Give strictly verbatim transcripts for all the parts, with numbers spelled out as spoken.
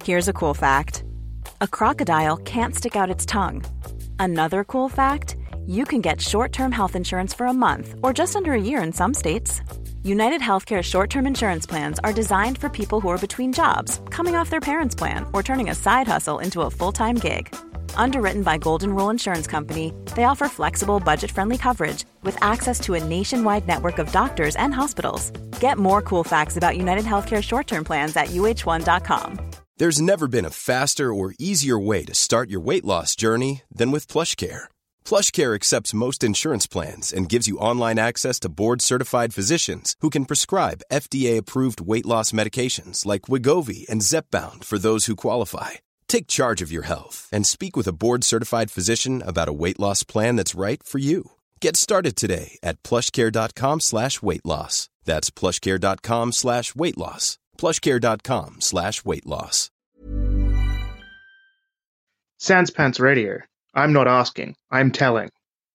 Here's a cool fact. A crocodile can't stick out its tongue. Another cool fact, you can get short-term health insurance for a month or just under a year in some states. United Healthcare short-term insurance plans are designed for people who are between jobs, coming off their parents' plan, or turning a side hustle into a full-time gig. Underwritten by Golden Rule Insurance Company, they offer flexible, budget-friendly coverage with access to a nationwide network of doctors and hospitals. Get more cool facts about United Healthcare short-term plans at U H one dot com. There's never been a faster or easier way to start your weight loss journey than with PlushCare. PlushCare accepts most insurance plans and gives you online access to board-certified physicians who can prescribe F D A-approved weight loss medications like Wegovy and Zepbound for those who qualify. Take charge of your health and speak with a board-certified physician about a weight loss plan that's right for you. Get started today at plushcare.com slash weight loss. That's plushcare.com slash weight loss. plushcare.com slash weight loss. Sans Pants Radio. I'm not asking, I'm telling.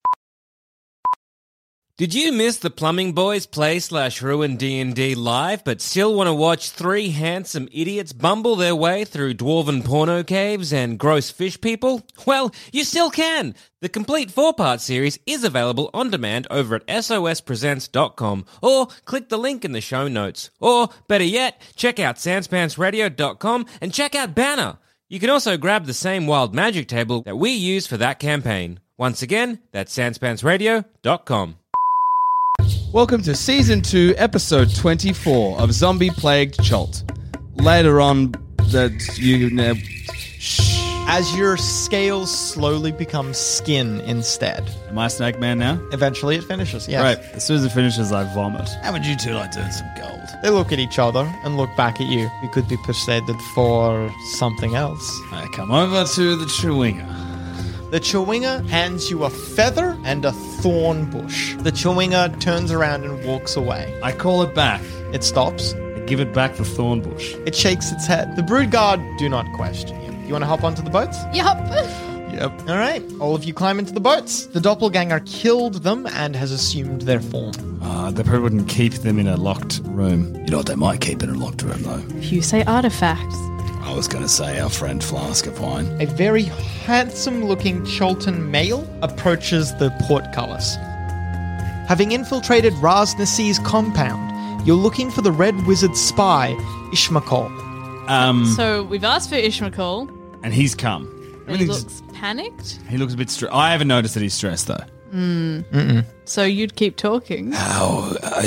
Did you miss the Plumbing Boys Play slash Ruin D and D live, but still want to watch three handsome idiots bumble their way through dwarven porno caves and gross fish people? Well, you still can! The complete four-part series is available on demand over at S O S presents dot com, or click the link in the show notes. Or, better yet, check out sans pants radio dot com and check out Banner. You can also grab the same wild magic table that we used for that campaign. Once again, that's sans pants radio dot com. Welcome to Season two, Episode twenty-four of Zombie Plagued Chult. Later on, that you... Uh, shh. As your scales slowly become skin instead. Am I Snake Man now? Eventually it finishes, yes. Right, as soon as it finishes, I vomit. How would you two like to earn some gold? They look at each other and look back at you. You could be persuaded for something else. I come over to the Chewinga. The Chewinga hands you a feather and a thorn bush. The Chewinga turns around and walks away. I call it back. It stops. I give it back the thorn bush. It shakes its head. The brood guard do not question you. You want to hop onto the boats? Yup. Yep. All right. All of you climb into the boats. The doppelganger killed them and has assumed their form. Uh, they probably wouldn't keep them in a locked room. You know what they might keep in a locked room, though? If you say artifacts. I was going to say our friend Flask of Wine. A very handsome-looking Cholton male approaches the portcullis. Having infiltrated Raz Nasi's compound, you're looking for the Red Wizard spy, Ishmakal. Um, So we've asked for Ishmakal. and he's come. And he looks panicked. He looks a bit stressed. I haven't noticed that he's stressed, though. Mm. Mm-mm. So you'd keep talking. How are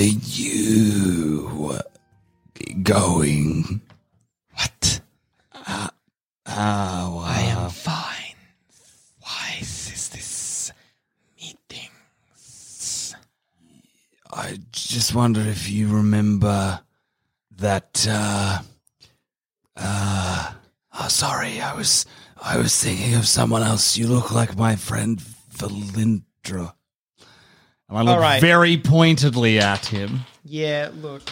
you going? What? Uh, uh, well, I am fine. Why is this meetings? I just wonder if you remember that, uh, uh, oh, sorry, I was, I was thinking of someone else. You look like my friend Valindra. And I look right. very pointedly at him. Yeah, look.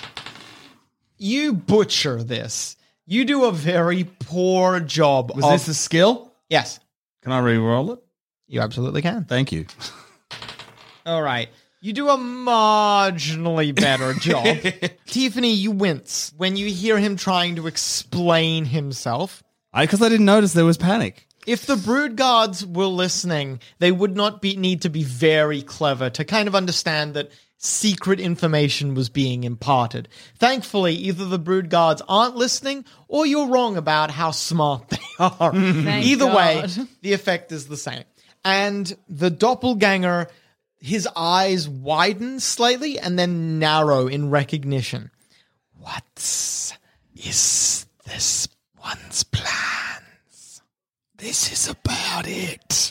You butcher this. You do a very poor job Was of... this a skill? Yes. Can I re-roll it? You absolutely can. Thank you. All right. You do a marginally better job. Tiffany, you wince when you hear him trying to explain himself. I Because I didn't notice there was panic. If the brood guards were listening, they would not be need to be very clever to kind of understand that secret information was being imparted. Thankfully, either the brood guards aren't listening or you're wrong about how smart they are. Thank Either God. way, the effect is the same. And the doppelganger, his eyes widen slightly and then narrow in recognition. What is this one's plans? This is about it.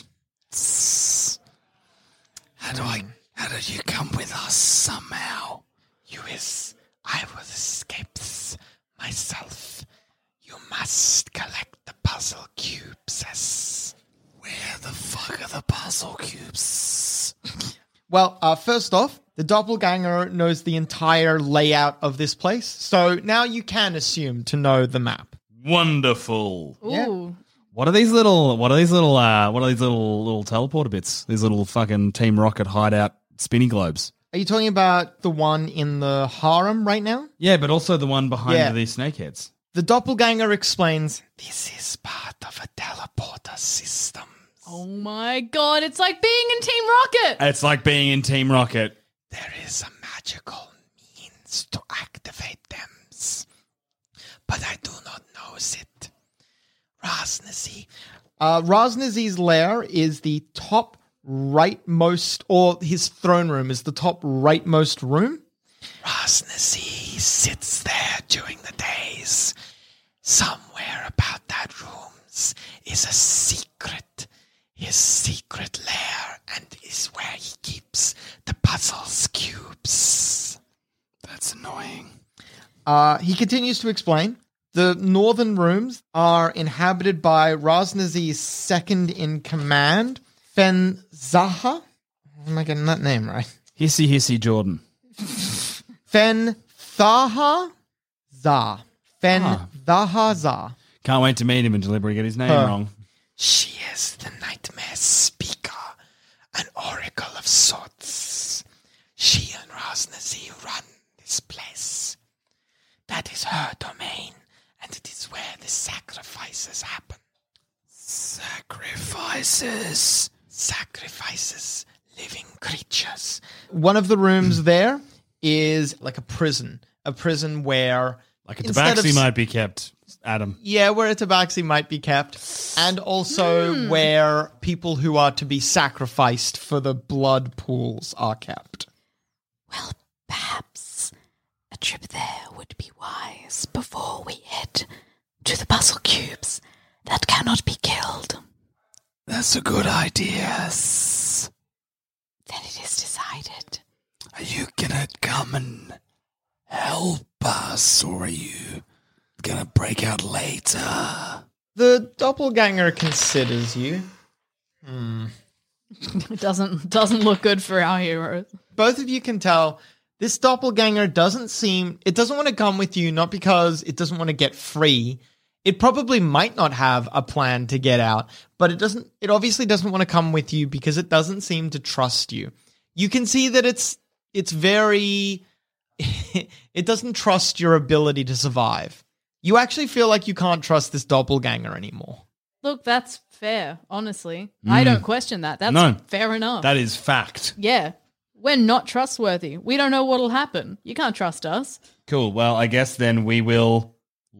How do I... How did you come with us somehow? You is... I will escape myself. You must collect the puzzle cubes. Where the fuck are the puzzle cubes? Well, uh, first off, the doppelganger knows the entire layout of this place, so now you can assume to know the map. Wonderful. Ooh. Yeah. What are these little? What are these little? Uh, what are these little little teleporter bits? These little fucking Team Rocket hideout spinny globes. Are you talking about the one in the harem right now? Yeah, but also the one behind Yeah. the snakeheads. The doppelganger explains, this is part of a teleporter system. Oh my god, it's like being in Team Rocket! It's like being in Team Rocket. There is a magical means to activate them, but I do not know it. Rosnazy. Uh, Rosnazy's lair is the top rightmost, or his throne room is the top rightmost room. Rosnazy sits there during the days. Somewhere about that room is a secret. His secret lair, and is where he keeps the puzzles cubes. That's annoying. Uh, he continues to explain. The northern rooms are inhabited by Rosnazy's second in command, Fenzaha. Am I getting that name right? Hissy Hissy Jordan. Fenthaha Za. Fenthaha Za. Can't wait to meet him and deliberately get his name Huh. wrong. She is the nightmare speaker, an oracle of sorts. She and Rosnazy run this place. That is her domain, and it is where the sacrifices happen. Sacrifices. Sacrifices living creatures. One of the rooms there is like a prison. A prison where... Like a instead of tabaxi s- might be kept, Adam. Yeah, where a tabaxi might be kept. And also where people who are to be sacrificed for the blood pools are kept. Well, perhaps a trip there would be wise before we head to the puzzle cubes that cannot be killed. That's a good idea. Then it is decided. Are you gonna come and help us, or are you gonna break out later? The doppelganger considers you. It doesn't doesn't look good for our heroes. Both of you can tell this doppelganger doesn't seem... It doesn't want to come with you, not because it doesn't want to get free. It probably might not have a plan to get out, but it doesn't. It obviously doesn't want to come with you because it doesn't seem to trust you. You can see that it's it's very... it doesn't trust your ability to survive. You actually feel like you can't trust this doppelganger anymore. Look, that's fair, honestly. I don't question that. That's No. fair enough. That is fact. yeah. We're not trustworthy. We don't know what'll happen. You can't trust us. Cool. Well, I guess then we will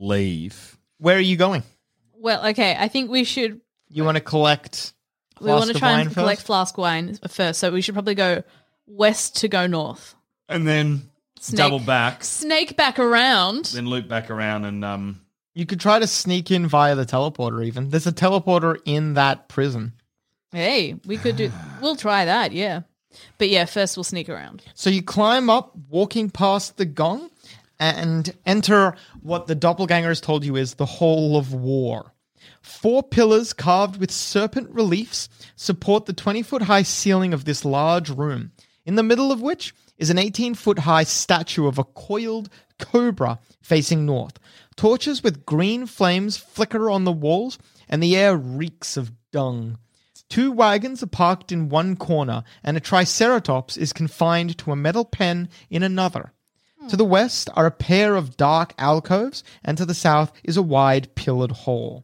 leave. Where are you going? Well, okay, I think we should You want to collect we want flask to of try wine and first? collect flask wine first, so we should probably go west to go north. And then Snake. double back, Snake back around. then loop back around and um You could try to sneak in via the teleporter even. There's a teleporter in that prison. Hey, we could do we'll try that, yeah. But yeah, first we'll sneak around. So you climb up, walking past the gong, and enter what the doppelganger has told you is the Hall of War. Four pillars carved with serpent reliefs support the twenty-foot-high ceiling of this large room, in the middle of which is an eighteen-foot-high statue of a coiled cobra facing north. Torches with green flames flicker on the walls, and the air reeks of dung. Two wagons are parked in one corner, and a triceratops is confined to a metal pen in another. To the west are a pair of dark alcoves, and to the south is a wide pillared hall.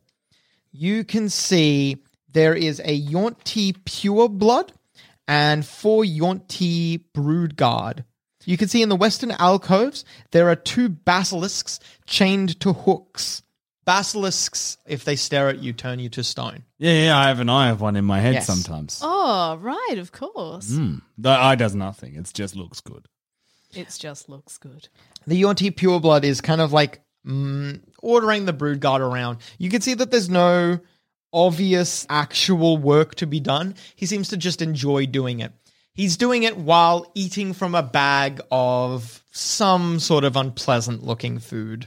You can see there is a Yonti pure blood and four Yonti brood guard. You can see in the western alcoves there are two basilisks chained to hooks. Basilisks, if they stare at you, turn you to stone. yeah, yeah, I have an eye of one in my head Yes. sometimes. Oh, right, of course. Mm. The eye does nothing. It just looks good. It just looks good. The Yonti pureblood is kind of like mm, ordering the brood guard around. You can see that there's no obvious actual work to be done. He seems to just enjoy doing it. He's doing it while eating from a bag of some sort of unpleasant looking food.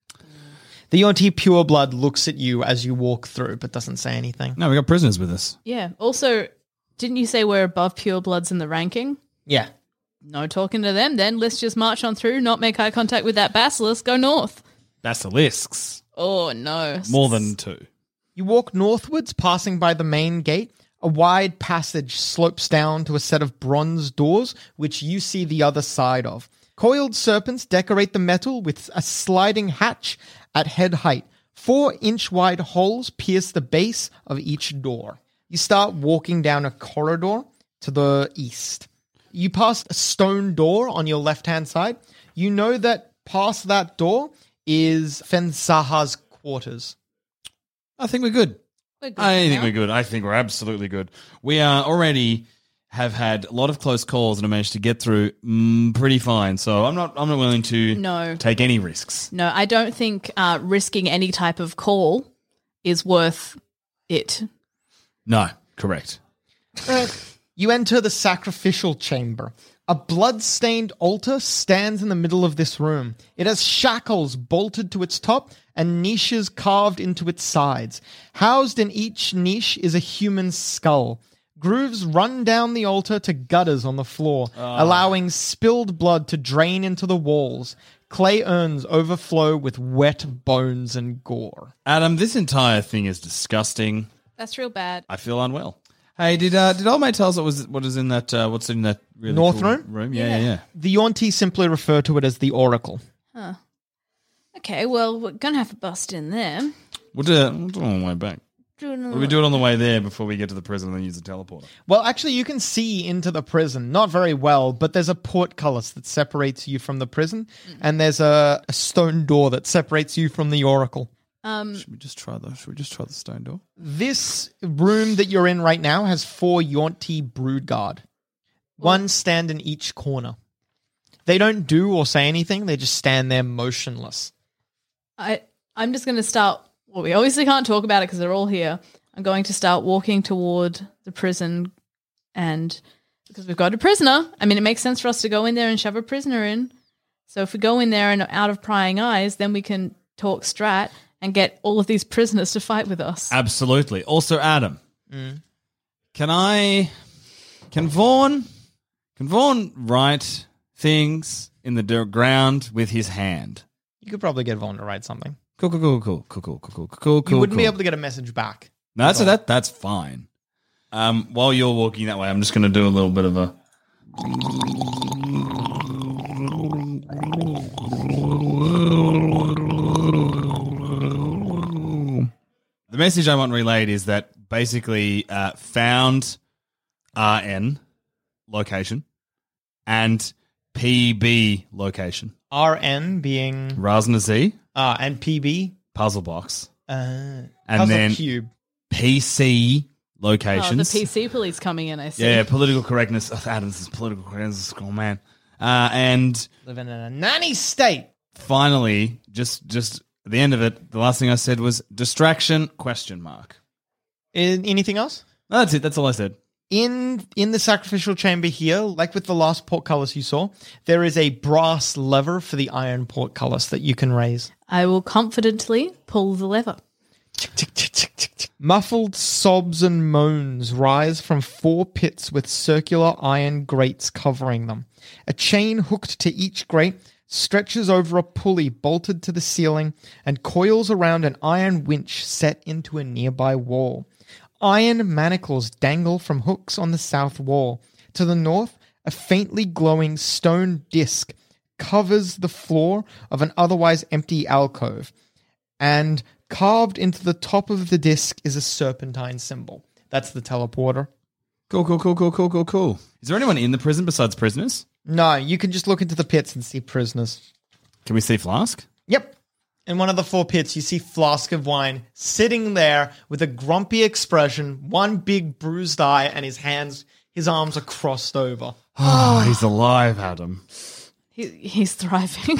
The Yonti pureblood looks at you as you walk through, but doesn't say anything. No, we got prisoners with us. Yeah. Also, didn't you say we're above purebloods in the ranking? Yeah. No talking to them then. Let's just march on through, not make eye contact with that basilisk, go north. Basilisks. Oh, no. More than two. You walk northwards, passing by the main gate. A wide passage slopes down to a set of bronze doors, which you see the other side of. Coiled serpents decorate the metal with a sliding hatch at head height. Four-inch wide holes pierce the base of each door. You start walking down a corridor to the east. You pass a stone door on your left-hand side. You know that past that door is Fensaha's quarters. I think we're good. We're good I think now. we're good. I think we're absolutely good. We are already have had a lot of close calls and have managed to get through mm, pretty fine. So I'm not I'm not willing to No. take any risks. No, I don't think uh, risking any type of call is worth it. No, correct. You enter the sacrificial chamber. A blood-stained altar stands in the middle of this room. It has shackles bolted to its top and niches carved into its sides. Housed in each niche is a human skull. Grooves run down the altar to gutters on the floor, allowing spilled blood to drain into the walls. Clay urns overflow with wet bones and gore. Adam, this entire thing is disgusting. That's real bad. I feel unwell. Hey, did uh, did old mate tell us what was what is in that uh, what's in that really North cool room? room? Yeah, yeah, yeah. The Yonti simply refer to it as the Oracle. Okay, well, we're going to have to bust in there. We'll do it. We'll do it on the way back. Or do we do it on the way there before we get to the prison and then use the teleporter? Well, actually, you can see into the prison. Not very well, but there's a portcullis that separates you from the prison, and there's a, a stone door that separates you from the Oracle. Um, Should we just try the Should we just try the stone door? This room that you're in right now has four Yonti brood guard. One stand in each corner. They don't do or say anything. They just stand there motionless. I, I'm just going to start. Well, we obviously can't talk about it because they're all here. I'm going to start walking toward the prison, and because we've got a prisoner, I mean, it makes sense for us to go in there and shove a prisoner in. So if we go in there and are out of prying eyes, then we can talk strat and get all of these prisoners to fight with us. Absolutely. Also, Adam, can I, can Vaughn, can Vaughn write things in the dirt ground with his hand? You could probably get Vaughn to write something. Cool, cool, cool, cool, cool, cool, cool, cool, cool. You wouldn't be cool. able to get a message back. No, that's that. That's fine. Um, while you're walking that way, I'm just going to do a little bit of a. The message I want relayed is that basically uh, found R N location and P B location. R N being Razna Z uh, and P B puzzle box uh, and puzzle then cube. P C Oh, locations. the P C police coming in, I see. Yeah, political correctness. Oh, Adams is political correctness. Oh man, uh, and Living in a nanny state. finally, just just at the end of it, the last thing I said was distraction question mark. In, anything else? No, that's it. That's all I said. In in the sacrificial chamber here, like with the last portcullis you saw, there is a brass lever for the iron portcullis that you can raise. I will confidently pull the lever. Muffled sobs and moans rise from four pits with circular iron grates covering them. A chain hooked to each grate stretches over a pulley bolted to the ceiling and coils around an iron winch set into a nearby wall. Iron manacles dangle from hooks on the south wall. To the north, a faintly glowing stone disc covers the floor of an otherwise empty alcove, and carved into the top of the disc is a serpentine symbol. That's the teleporter. Cool, cool, cool, cool, cool, cool, cool. Is there anyone in the prison besides prisoners? No, you can just look into the pits and see prisoners. Can we see Flask? Yep. In one of the four pits, you see Flask of Wine sitting there with a grumpy expression, one big bruised eye, and his hands, his arms are crossed over. Oh, he's alive, Adam. He, he's thriving.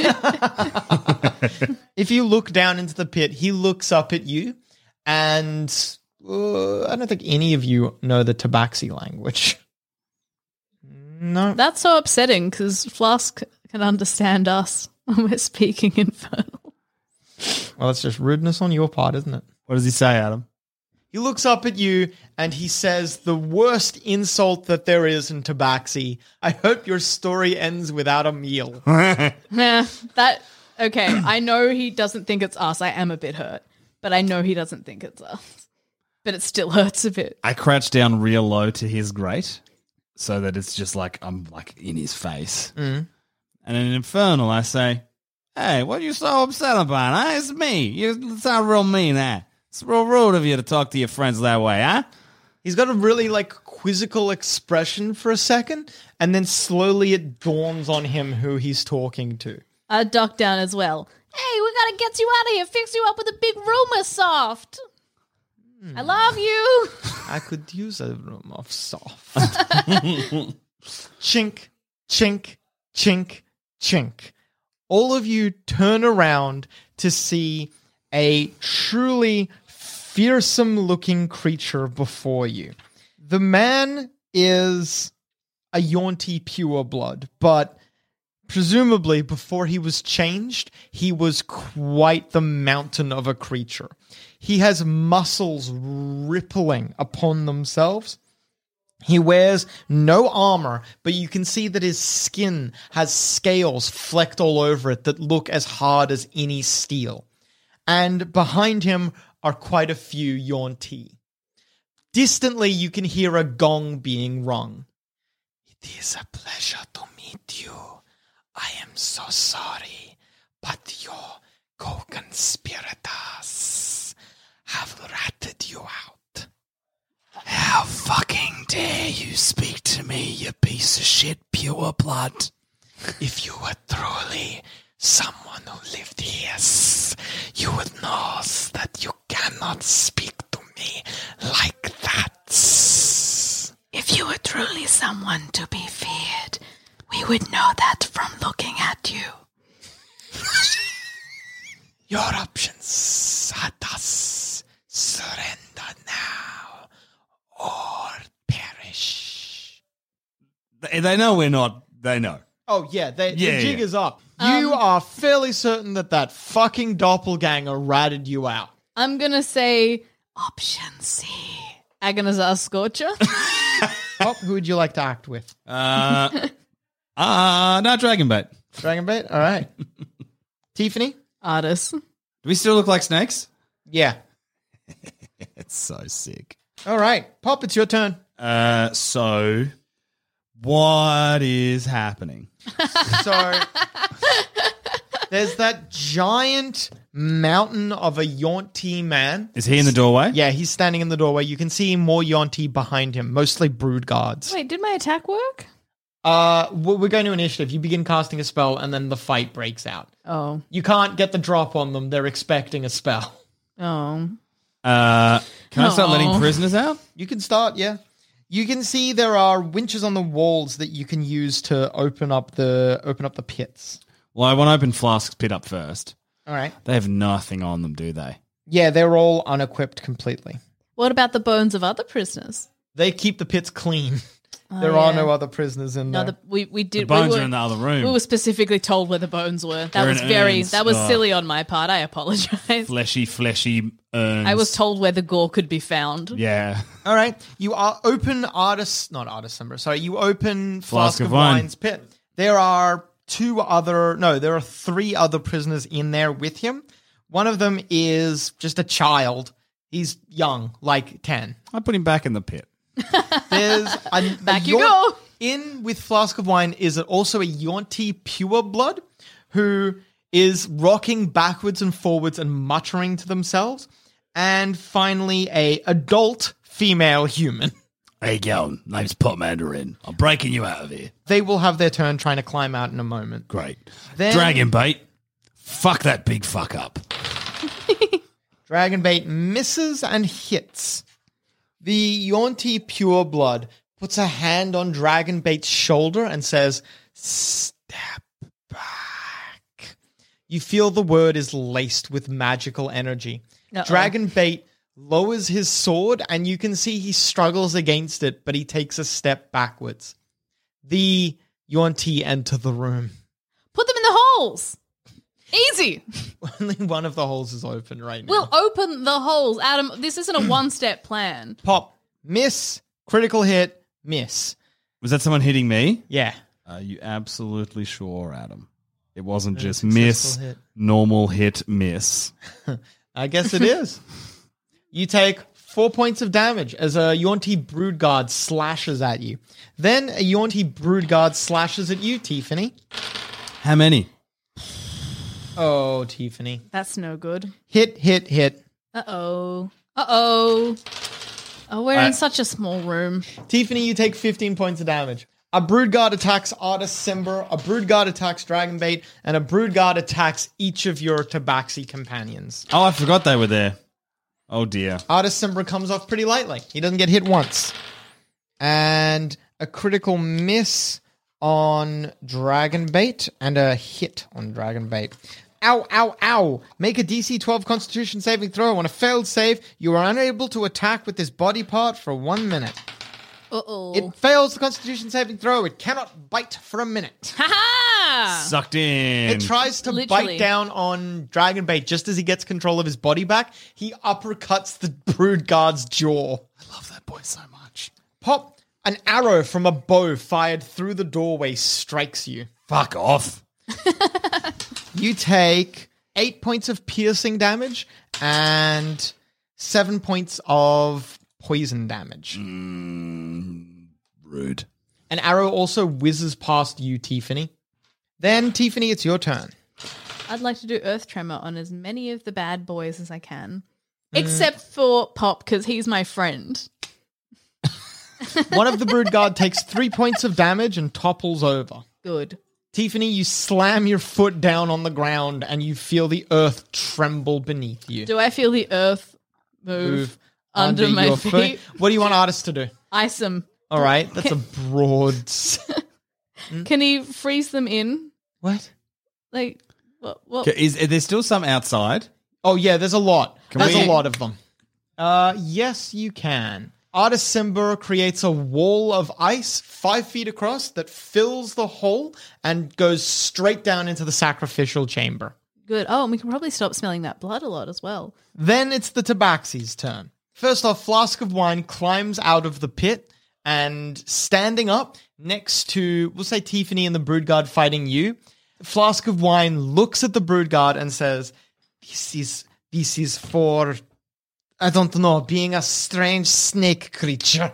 If you look down into the pit, he looks up at you, and uh, I don't think any of you know the Tabaxi language. No. That's so upsetting because Flask can understand us when we're speaking Infernal. Well, that's just rudeness on your part, isn't it? What does he say, Adam? He looks up at you and he says the worst insult that there is in Tabaxi. I hope your story ends without a meal. Nah, that, okay, I know he doesn't think it's us. I am a bit hurt, but I know he doesn't think it's us. But it still hurts a bit. I crouch down real low to his grate so that it's just like I'm like in his face. Mm. And in Infernal, I say, hey, what are you so upset about, huh? It's me. You sound real mean, huh? It's real rude of you to talk to your friends that way, huh? He's got a really, like, quizzical expression for a second, and then slowly it dawns on him who he's talking to. I duck down as well. Hey, we gotta get you out of here. Fix you up with a big room of soft. Hmm. I love you. I could use a room of soft. Chink, chink, chink, chink. All of you turn around to see a truly fearsome-looking creature before you. The man is a Yuan-ti pureblood, but presumably before he was changed, he was quite the mountain of a creature. He has muscles rippling upon themselves. He wears no armor, but you can see that his skin has scales flecked all over it that look as hard as any steel. And behind him are quite a few Yuan-ti. Distantly, you can hear a gong being rung. It is a pleasure to meet you. I am so sorry, but your co-conspirators have ratted you out. How fucking dare you speak to me, you piece of shit pure blood. If you were truly someone who lived here, you would know that you cannot speak to me like that. If you were truly someone to be feared, we would know that from looking at you. Your options are thus surrender now or perish. They, they know we're not. They know. Oh, yeah, they, Yeah, the jig yeah. is up. Um, you are fairly certain that that fucking doppelganger ratted you out. I'm gonna say Option C. Agonizar Scorcher. Oh, who would you like to act with? Uh, uh, no, Dragonbait. Dragonbait? All right. Tiffany? Artis. Do we still look like snakes? Yeah. It's so sick. All right. Pop, it's your turn. Uh, so what is happening? So there's that giant mountain of a Yuan-ti man. Is he in the doorway? Yeah, he's standing in the doorway. You can see more Yuan-ti behind him, mostly brood guards. Wait, did my attack work? Uh, we're going to initiative. You begin casting a spell, and then the fight breaks out. Oh. You can't get the drop on them. They're expecting a spell. Oh. Uh, can I start Aw. letting prisoners out? You can start, yeah. You can see there are winches on the walls that you can use to open up the open up the pits. Well, I want to open Flask's pit up first. All right. They have nothing on them, do they? Yeah, they're all unequipped completely. What about the bones of other prisoners? They keep the pits clean. Oh, there are yeah. no other prisoners in No, there. the, we we did. The bones we were, are in the other room. We were specifically told where the bones were. That They're was in very. urns. That was Oh. silly on my part. I apologize. Fleshy, fleshy urns. I was told where the gore could be found. Yeah. All right. You are open artist, not artist number. Sorry, you open Flask, Flask of, of Wine. Wine's pit. There are two other, no, there are three other prisoners in there with him. One of them is just a child. He's young, like ten. I put him back in the pit. There's a, Back a you Yuan- go. In with Flask of Wine is also a Yuan-ti pureblood who is rocking backwards and forwards and muttering to themselves. And finally, a adult female human. Hey, gal, name's Pot Mandarin. I'm breaking you out of here. They will have their turn trying to climb out in a moment. Great. Then- Dragonbait, fuck that big fuck up. Dragonbait misses and hits. The Yuan-ti pureblood puts a hand on Dragonbait's shoulder and says, "Step back." You feel the word is laced with magical energy. Uh-oh. Dragonbait lowers his sword and you can see he struggles against it, but he takes a step backwards. The Yuan-ti enter the room. Put them in the holes. Easy. Only one of the holes is open right now. We'll open the holes. Adam, this isn't a one-step plan. Pop, miss, critical hit, miss. Was that someone hitting me? Yeah. Are you absolutely sure, Adam? It wasn't A just successful miss, hit. normal hit, miss. I guess it is. You take four points of damage as a Yuan-ti brood guard slashes at you. Then a Yuan-ti brood guard slashes at you, Tiffany. How many? Oh, Tiffany. That's no good. Hit, hit, hit. Uh-oh. Uh-oh. Oh, we're I- in such a small room. Tiffany, you take fifteen points of damage. A Broodguard attacks Artis Cimber, a Broodguard attacks Dragonbait, and a Broodguard attacks each of your Tabaxi companions. Oh, I forgot they were there. Oh, dear. Artis Cimber comes off pretty lightly. He doesn't get hit once. And a critical miss on Dragonbait and a hit on Dragonbait. Ow, ow, ow. Make a D C twelve Constitution saving throw. On a failed save, you are unable to attack with this body part for one minute. Uh-oh. It fails the Constitution saving throw. It cannot bite for a minute. Ha-ha! Sucked in. It tries to Literally. bite down on Dragonbait just as he gets control of his body back. He uppercuts the Broodguard's jaw. I love that boy so much. Pop, an arrow from a bow fired through the doorway strikes you. Fuck off. You take eight points of piercing damage and seven points of poison damage. Mm, rude. An arrow also whizzes past you, Tiffany. Then, Tiffany, it's your turn. I'd like to do Earth Tremor on as many of the bad boys as I can. Except for Pop, because he's my friend. One of the Broodguard takes three points of damage and topples over. Good. Tiffany, you slam your foot down on the ground and you feel the earth tremble beneath you. Do I feel the earth move, Move under, my your feet? foot. What do you want Artis to do? Ice them. All right, that's a broad... s- Can he freeze them in? What? Like, what? what? Okay, Is, is there still some outside? Oh, yeah, there's a lot. Can there's we- a lot of them. Uh, yes, you can. Artis Cimber creates a wall of ice five feet across that fills the hole and goes straight down into the sacrificial chamber. Good. Oh, and we can probably stop smelling that blood a lot as well. Then it's the Tabaxi's turn. First off, Flask of Wine climbs out of the pit and standing up next to, we'll say Tiffany and the Broodguard fighting you, Flask of Wine looks at the Broodguard and says, This is, this is for, I don't know, being a strange snake creature.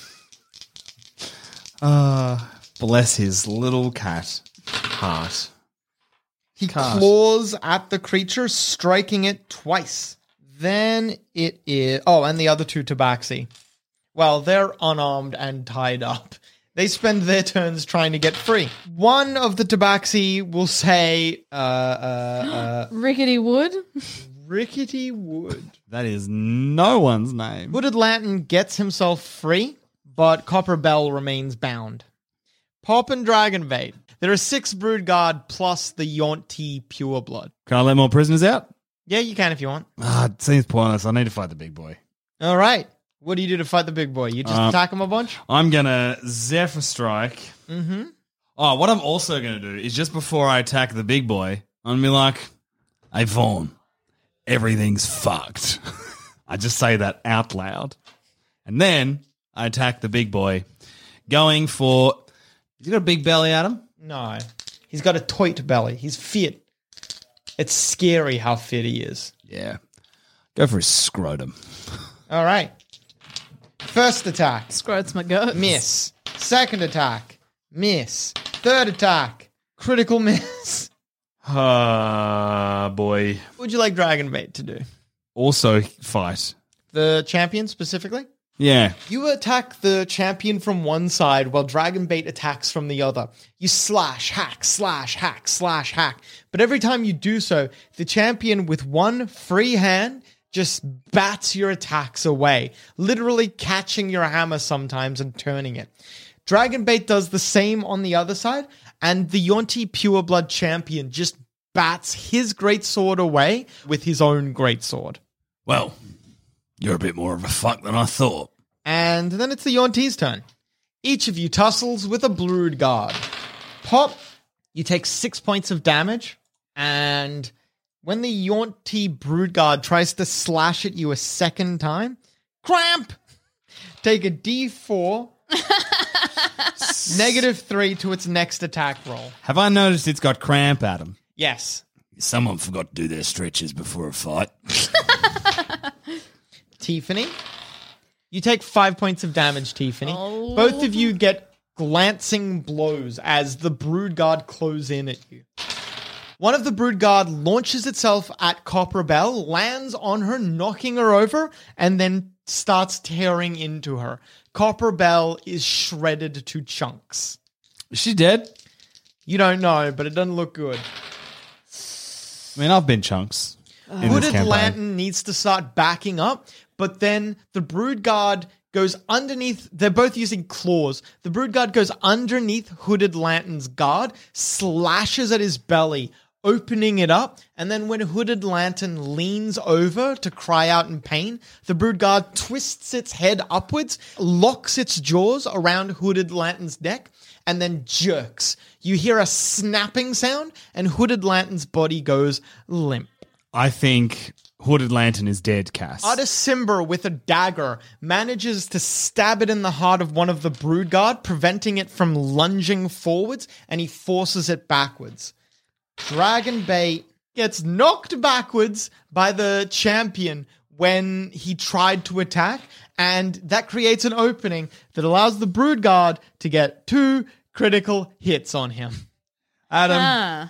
Uh, bless his little cat heart. He Cast. claws at the creature, striking it twice. Then it is... Oh, and the other two Tabaxi. Well, they're unarmed and tied up. They spend their turns trying to get free. One of the Tabaxi will say, uh, uh, uh, Rickety Wood? Rickety Wood. That is no one's name. Wooded Lantern gets himself free, but Copper Bell remains bound. Pop and Dragonbait. There are six Broodguard plus the Yonti Pureblood. Can I let more prisoners out? Yeah, you can if you want. Ah, it seems pointless. I need to fight the big boy. All right. What do you do to fight the big boy? You just Uh, attack him a bunch? I'm going to Zephyr Strike. Mm-hmm. Oh, what I'm also going to do is just before I attack the big boy, I'm going to be like, Hey, Vaughn, everything's fucked. I just say that out loud. And then I attack the big boy, going for... Has he got a big belly, Adam? No. He's got a toit belly. He's fit. It's scary how fit he is. Yeah. Go for his scrotum. All right. First attack. Scrotes my goats. Miss. Second attack. Miss. Third attack. Critical miss. Ah, boy. What would you like Dragonbait to do? Also fight. The champion specifically? Yeah. You attack the champion from one side while Dragonbait attacks from the other. You slash, hack, slash, hack, slash, hack. But every time you do so, the champion with one free hand just bats your attacks away, literally catching your hammer sometimes and turning it. Dragonbait does the same on the other side, and the Yonti Pureblood champion just bats his greatsword away with his own greatsword. Well, you're a bit more of a fuck than I thought. And then it's the Yonti's turn. Each of you tussles with a Broodguard. Pop, you take six points of damage, and when the Yonti Broodguard tries to slash at you a second time, cramp! Take a D four, negative three to its next attack roll. Have I noticed it's got cramp, Adam? Yes. Someone forgot to do their stretches before a fight. Tiffany, you take five points of damage, Tiffany. Oh. Both of you get glancing blows as the Brood Guard close in at you. One of the Brood Guard launches itself at Copper Bell, lands on her, knocking her over, and then starts tearing into her. Copper Bell is shredded to chunks. Is she dead? You don't know, but it doesn't look good. I mean, I've been chunks. in this Hooded campaign. Lantern needs to start backing up, but then the Brood Guard goes underneath. They're both using claws. The Brood Guard goes underneath Hooded Lantern's guard, slashes at his belly, opening it up, and then when Hooded Lantern leans over to cry out in pain, the Brood Guard twists its head upwards, locks its jaws around Hooded Lantern's neck, and then jerks. You hear a snapping sound, and Hooded Lantern's body goes limp. I think Hooded Lantern is dead, Cass. Artis Cimber, with a dagger, manages to stab it in the heart of one of the Brood Guard, preventing it from lunging forwards, and he forces it backwards. Dragonbait gets knocked backwards by the champion when he tried to attack, and that creates an opening that allows the Brood Guard to get two critical hits on him. Adam, Ah,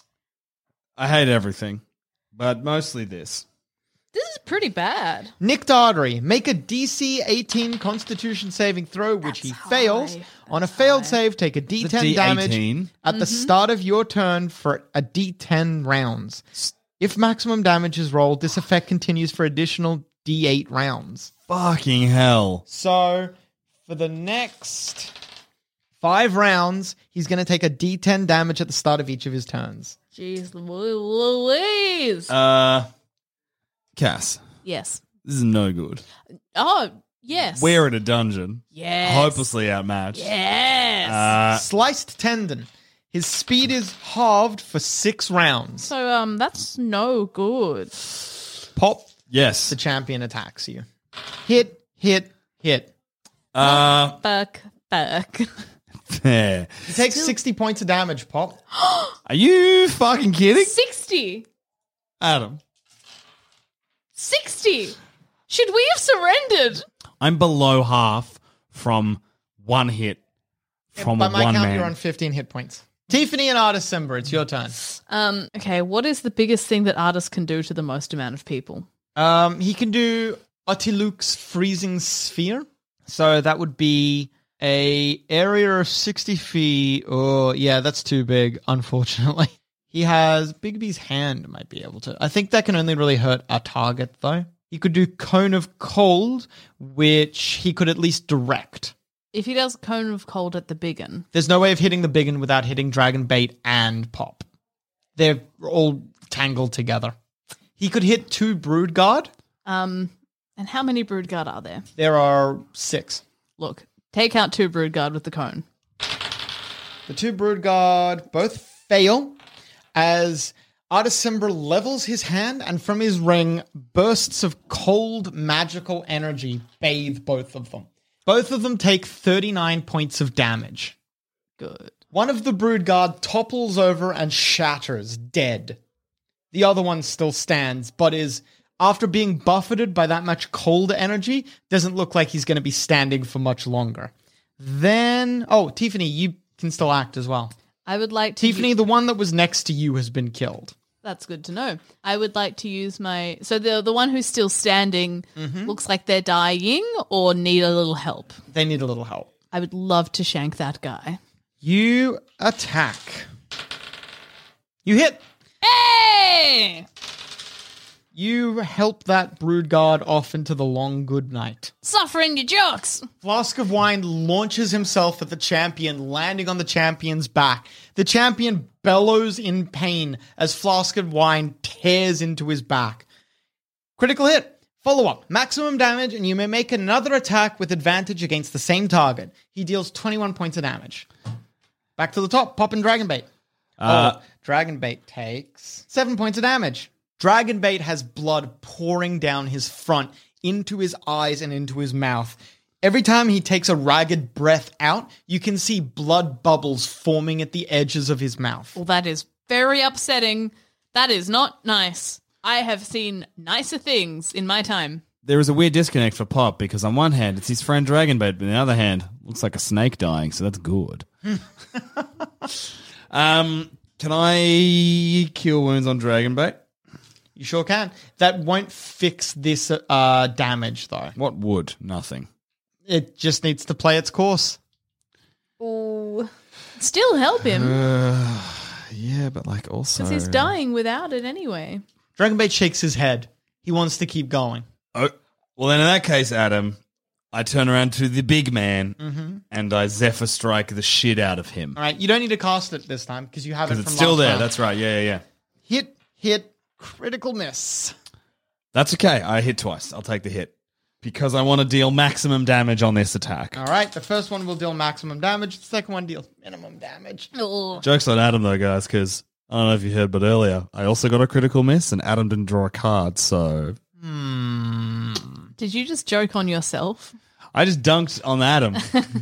I hate everything, but mostly this. this is pretty bad. Nick Daughtry, make a D C eighteen Constitution saving throw, which he That's fails. high. On a That's failed high. save, take a D ten D damage eighteen. at the start of your turn for a D ten rounds. If maximum damage is rolled, this effect continues for additional D eight rounds. Fucking hell. So, for the next five rounds, he's going to take a D ten damage at the start of each of his turns. Jeez Louise. Uh, Cass, yes. this is no good. Oh, yes. We're in a dungeon. Yes. Hopelessly outmatched. Yes. Uh, Sliced Tendon. His speed is halved for six rounds. so, um, that's no good. Pop, yes. the champion attacks you. Hit, hit, hit. Uh, Fuck, fuck. there. He takes sixty points of damage, Pop. Are you fucking kidding? sixty. Adam. sixty. Should we have surrendered? I'm below half from one hit from By a my one count, man. you're on fifteen hit points. Tiffany and Artis Cimber, it's your turn. Um, okay, what is the biggest thing that artists can do to the most amount of people? Um, he can do Otiluk's Freezing Sphere. So that would be a area of sixty feet. Oh, yeah, that's too big, unfortunately. He has Bigby's hand might be able to. I think that can only really hurt a target, though. He could do Cone of Cold, which he could at least direct. If he does Cone of Cold at the big one, There's no way of hitting the big one without hitting Dragon Bait and Pop. They're all tangled together. He could hit two Brood Guard. um, and how many Brood Guard are there? There are six. Look, take out two Brood Guard with the cone. The two Brood Guard both fail as Artis Cimber levels his hand, and from his ring, bursts of cold magical energy bathe both of them. Both of them take thirty-nine points of damage. Good. One of the Brood Guard topples over and shatters, dead. The other one still stands, but is, after being buffeted by that much cold energy, doesn't look like he's going to be standing for much longer. Then, oh, Tiffany, you can still act as well. I would like to. Tiffany, the one that was next to you has been killed. That's good to know. I would like to use my. So the the one who's still standing looks like they're dying or need a little help. They need a little help. I would love to shank that guy. You attack. You hit. Hey! You help that Brood Guard off into the long good night. Suffering your jokes. Flask of Wine launches himself at the champion, landing on the champion's back. The champion bellows in pain as Flask of Wine tears into his back. Critical hit. Follow up. Maximum damage, and you may make another attack with advantage against the same target. He deals twenty-one points of damage. Back to the top. Pop and Dragonbait. Uh, oh, Dragonbait takes seven points of damage. Dragonbait has blood pouring down his front, into his eyes and into his mouth. Every time he takes a ragged breath out, you can see blood bubbles forming at the edges of his mouth. Well, that is very upsetting. That is not nice. I have seen nicer things in my time. there is a weird disconnect for Pop because on one hand it's his friend Dragonbait, but on the other hand, looks like a snake dying, so that's good. um, can I cure wounds on Dragonbait? You sure can. That won't fix this uh, damage, though. What would? Nothing. It just needs to play its course. Ooh. Still help him. Uh, yeah, but like also... Because he's dying without it anyway. Dragonbait shakes his head. He wants to keep going. Oh, well, then in that case, Adam, I turn around to the big man Mm-hmm. and I Zephyr Strike the shit out of him. All right, you don't need to cast it this time because you have it Because from it's still last there. round. That's right. Yeah, yeah, yeah. Hit, hit, critical miss. That's okay. I hit twice. I'll take the hit. Because I want to deal maximum damage on this attack. All right, the first one will deal maximum damage. The second one deals minimum damage. Oh. Joke's on Adam, though, guys, because I don't know if you heard, but earlier, I also got a critical miss, and Adam didn't draw a card, so... Hmm. Did you just joke on yourself? I just dunked on Adam.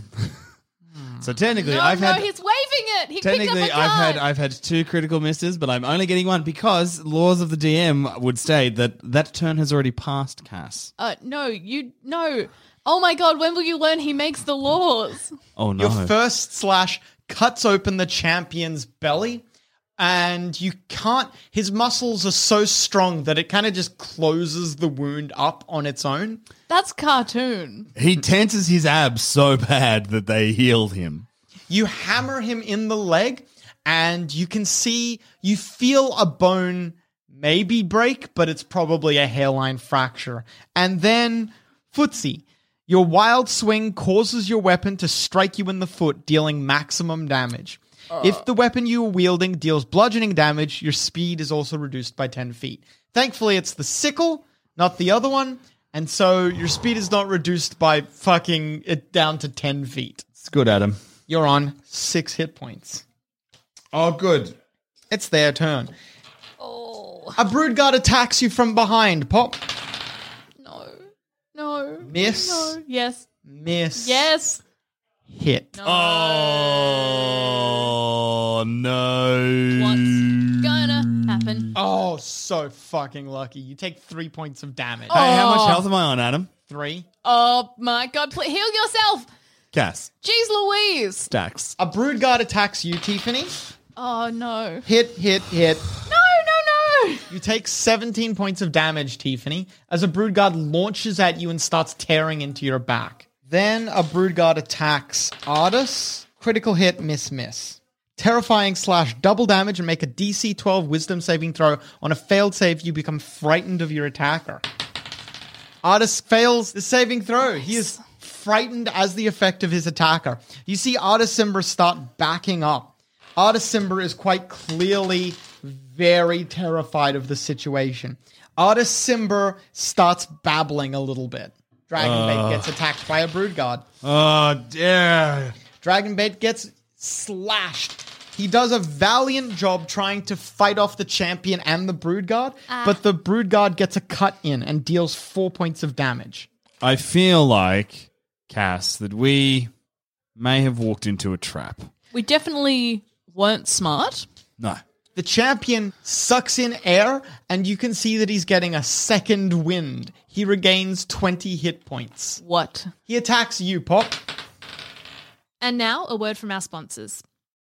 So technically, No, I've no, had... he's waving it. He picked up Technically, a card. I've had I've had two critical misses, but I'm only getting one because laws of the D M would state that that turn has already passed, Cass. Uh, no, you no. Oh my god, when will you learn he makes the laws? Oh no! Your first slash cuts open the champion's belly, and you can't... His muscles are so strong that it kind of just closes the wound up on its own. That's cartoon. He tenses his abs so bad that they healed him. You hammer him in the leg, and you can see... You feel a bone maybe break, but it's probably a hairline fracture. And then, footsie. Your wild swing causes your weapon to strike you in the foot, dealing maximum damage. Uh. If the weapon you are wielding deals bludgeoning damage, your speed is also reduced by ten feet. Thankfully, it's the sickle, not the other one, and so your speed is not reduced by fucking it down to ten feet. It's good, Adam. You're on six hit points. Oh, good. It's their turn. Oh A brood guard attacks you from behind. Pop. no, no, Miss. no. Yes, Miss. yes. Hit. No. Oh no! What's gonna happen? Oh, so fucking lucky. You take three points of damage. Hey, how much Oh. health am I on, Adam? Three. Oh my god! Please heal yourself. Cass. Jeez Louise. Stacks. A brood guard attacks you, Tiffany. Oh no. Hit, hit, hit. No, no, no. You take seventeen points of damage, Tiffany, as a brood guard launches at you and starts tearing into your back. Then a brood guard attacks Artis. Critical hit, miss, miss. Terrifying slash double damage and make a D C twelve wisdom saving throw. On a failed save, you become frightened of your attacker. Artis fails the saving throw. He is frightened as the effect of his attacker. You see Artis Cimber start backing up. Artis Cimber is quite clearly very terrified of the situation. Artis Cimber starts babbling a little bit. Dragonbait Uh. gets attacked by a brood guard. Oh dear. Dragonbait gets slashed. He does a valiant job trying to fight off the champion and the brood guard, but the brood guard gets a cut in and deals four points of damage. I feel like, Cass, that we may have walked into a trap. We definitely weren't smart. No. The champion sucks in air, and you can see that he's getting a second wind. He regains twenty hit points. What? He attacks you, Pop. And now, a word from our sponsors.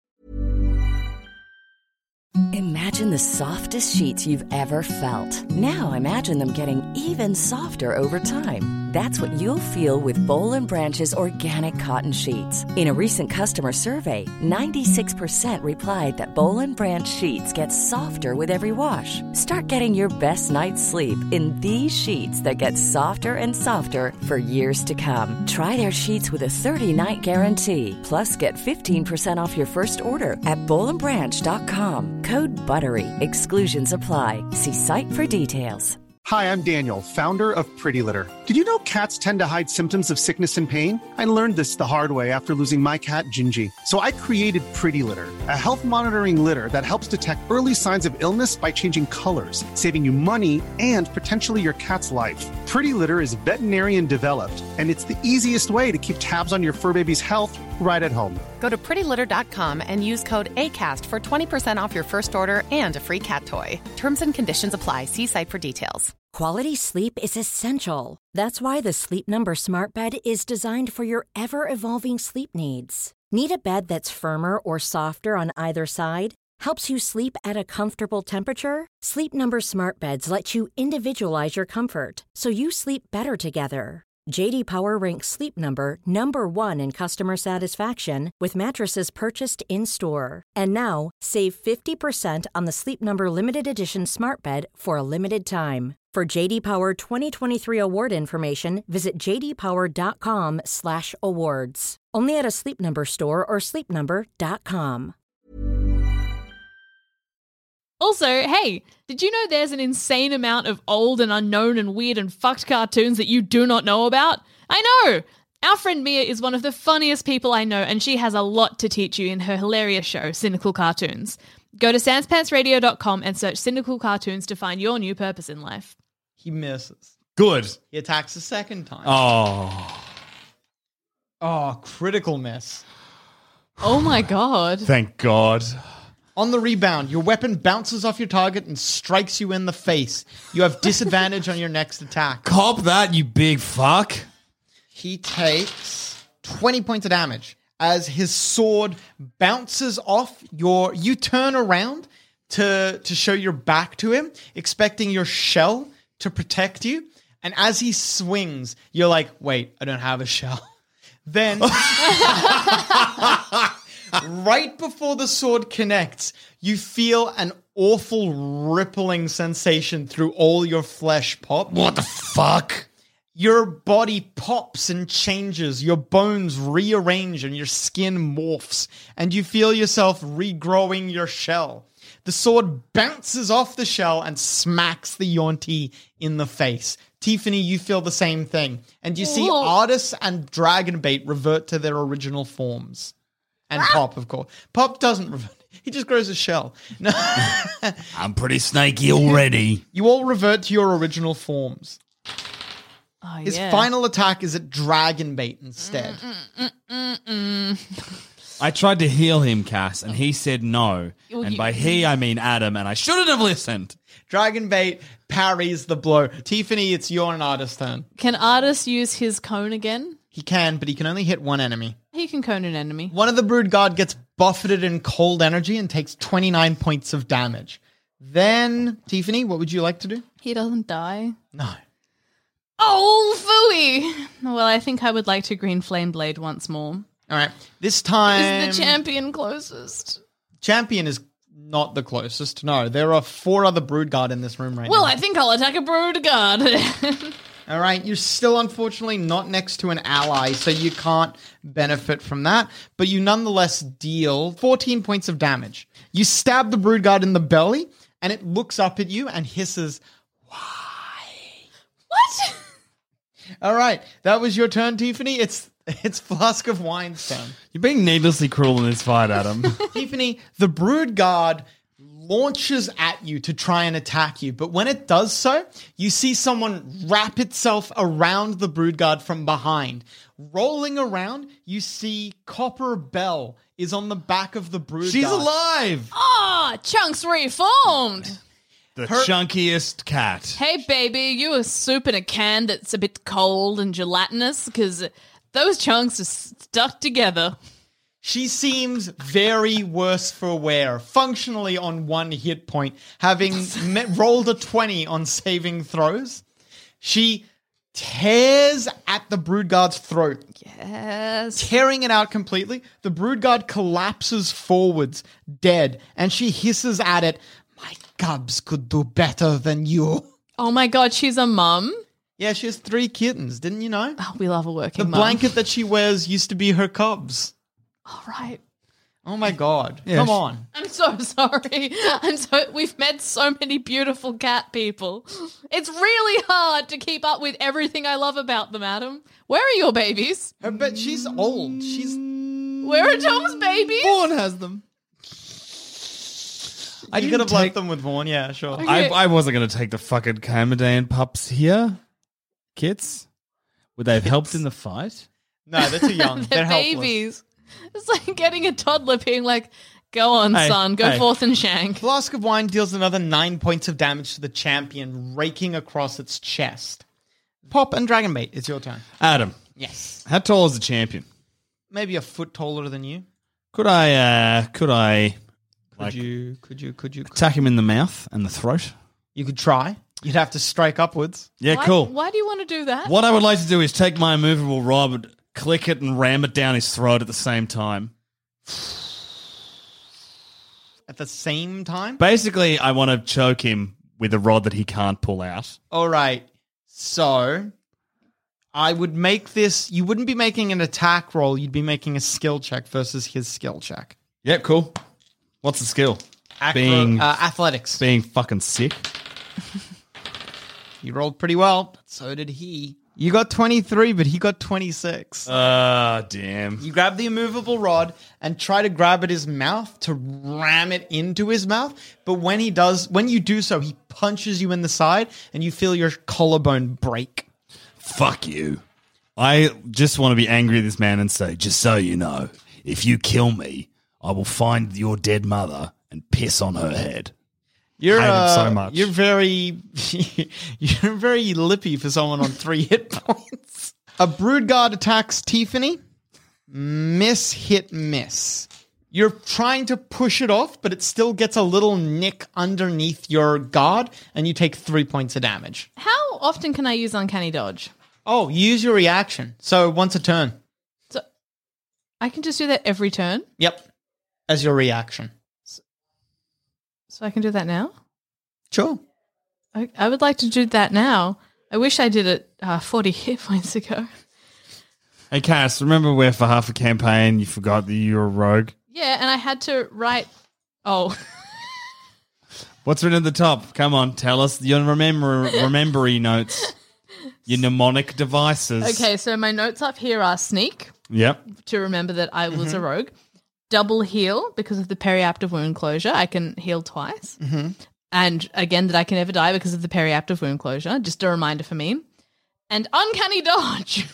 Imagine the softest sheets you've ever felt. Now imagine them getting even softer over time. That's what you'll feel with Boll and Branch's organic cotton sheets. In a recent customer survey, ninety-six percent replied that Boll and Branch sheets get softer with every wash. Start getting your best night's sleep in these sheets that get softer and softer for years to come. Try their sheets with a thirty-night guarantee. Plus, get fifteen percent off your first order at boll and branch dot com. Code BUTTERY. Exclusions apply. See site for details. Hi, I'm Daniel, founder of Pretty Litter. Did you know cats tend to hide symptoms of sickness and pain? I learned this the hard way after losing my cat, Gingy. So I created Pretty Litter, a health monitoring litter that helps detect early signs of illness by changing colors, saving you money and potentially your cat's life. Pretty Litter is veterinarian developed, and it's the easiest way to keep tabs on your fur baby's health right at home. Go to pretty litter dot com and use code ACAST for twenty percent off your first order and a free cat toy. Terms and conditions apply. See site for details. Quality sleep is essential. That's why the Sleep Number Smart Bed is designed for your ever-evolving sleep needs. Need a bed that's firmer or softer on either side? Helps you sleep at a comfortable temperature? Sleep Number Smart Beds let you individualize your comfort so you sleep better together. J D Power ranks Sleep Number number one in customer satisfaction with mattresses purchased in-store. And now, save fifty percent on the Sleep Number Limited Edition Smart Bed for a limited time. For J D Power twenty twenty-three award information, visit j d power dot com slash awards. Only at a Sleep Number store or sleep number dot com. Also, hey, did you know there's an insane amount of old and unknown and weird and fucked cartoons that you do not know about? I know! Our friend Mia is one of the funniest people I know, and she has a lot to teach you in her hilarious show, Cynical Cartoons. Go to sans pants radio dot com and search Cynical Cartoons to find your new purpose in life. He misses. Good. He attacks a second time. Oh. Oh, critical miss. Oh my god. Thank God. On the rebound, your weapon bounces off your target and strikes you in the face. You have disadvantage on your next attack. Cop that, you big fuck. He takes twenty points of damage as his sword bounces off your... You turn around to, to show your back to him, expecting your shell to protect you. And as he swings, you're like, wait, I don't have a shell. Then... Right before the sword connects, you feel an awful rippling sensation through all your flesh pop. What the fuck? Your body pops and changes, your bones rearrange and your skin morphs, and you feel yourself regrowing your shell. The sword bounces off the shell and smacks the Yonti in the face. Tiffany, you feel the same thing. And you see Whoa. Artis and Dragonbait revert to their original forms. And Pop, of course. Pop doesn't revert. He just grows a shell. No. I'm pretty snaky already. You all revert to your original forms. Oh, His yeah. final attack is at Dragonbait instead. Mm, mm, mm. I tried to heal him, Cass, and he said no. Well, And you- by he, I mean Adam, and I shouldn't have listened. Dragonbait parries the blow. Tiffany, it's your and Artis' turn. Can Artis use his cone again? He can, but he can only hit one enemy. He can cone an enemy. One of the Brood Guard gets buffeted in cold energy and takes twenty-nine points of damage. Then, Tiffany, what would you like to do? He doesn't die. No. Oh, phooey! Well, I think I would like to Green Flame Blade once more. All right. This time... Is the champion closest? Champion is not the closest. No, there are four other Brood Guard in this room right Well, now. I think I'll attack a Brood Guard. All right, you're still unfortunately not next to an ally, so you can't benefit from that, but you nonetheless deal fourteen points of damage. You stab the Brood Guard in the belly, and it looks up at you and hisses, What? all right, that was your turn, Tiffany. It's it's Flask of Wine's turn. You're being needlessly cruel in this fight, Adam. Tiffany, the Brood Guard launches at you to try and attack you, but when it does so, you see someone wrap itself around the Brood Guard from behind. Rolling around, you see Copper Bell is on the back of the Brood She's Guard. alive! Ah, Chunks reformed! The Her- chunkiest cat. Hey, baby, you a soup in a can that's a bit cold and gelatinous? Because those chunks are stuck together. She seems very worse for wear, functionally on one hit point, having me- rolled a twenty on saving throws. She tears at the Brood Guard's throat, Yes. tearing it out completely. The Brood Guard collapses forwards, dead, and she hisses at it, "My cubs could do better than you." Oh my god, she's a mum? Yeah, she has three kittens, didn't you know? Oh, we love a working The mum. blanket that she wears used to be her cubs. All right. Oh my god. Yeah, Come she- on. I'm so sorry. I'm so we've met so many beautiful cat people. It's really hard to keep up with everything I love about them, Adam. Where are your babies? I bet she's old. She's Where are Tom's babies? Vaughn has them. I you didn't could have take- left them with Vaughn, yeah, sure. I, I wasn't going to take the fucking Carmadaean pups here. Kits? Would they have helped in the fight? No, they're too young. They're they're helpless. babies. It's like getting a toddler being like, Go on, Hey, son. Go hey. forth and shank. Flask of Wine deals another nine points of damage to the champion, raking across its chest. Pop and Dragonbait, it's your turn. Adam, Yes. how tall is the champion? Maybe a foot taller than you. Could I, uh, could I, Could like, you, could you, could you? attack him in the mouth and the throat? You could try. You'd have to strike upwards. Yeah, Why, cool. Why do you want to do that? What I would like to do is take my immovable rod, click it, and ram it down his throat at the same time. At the same time? Basically, I want to choke him with a rod that he can't pull out. All right. So, I would make this... You wouldn't be making an attack roll. You'd be making a skill check versus his skill check. Yep, cool. What's the skill? Acro- being uh, athletics. Being fucking sick. You rolled pretty well, but so did he. You got twenty-three, but he got twenty-six. Ah, damn. You grab the immovable rod and try to grab at his mouth to ram it into his mouth. But when he does, when you do so, he punches you in the side and you feel your collarbone break. Fuck you. I just want to be angry at this man and say, just so you know, if you kill me, I will find your dead mother and piss on her head. You're hate him uh, so much. You're very, you're very lippy for someone on three hit points. A brood guard attacks Tiffany. Miss, hit, miss. You're trying to push it off, but it still gets a little nick underneath your guard, and you take three points of damage. How often can I use Uncanny Dodge? Oh, use your reaction. So once a turn. So I can just do that every turn? Yep. As your reaction. So I can do that now? Sure. I, I would like to do that now. I wish I did it uh, forty hit points ago. Hey, Cass, remember where for half a campaign you forgot that you were a rogue? Yeah, and I had to write... Oh. What's written at the top? Come on, tell us your remember remembery notes. Your mnemonic devices. Okay, so my notes up here are sneak, Yep. to remember that I was Mm-hmm. a rogue. Double heal, because of the periaptive wound closure. I can heal twice. Mm-hmm. And again, that I can never die because of the periaptive wound closure. Just a reminder for me. And uncanny dodge.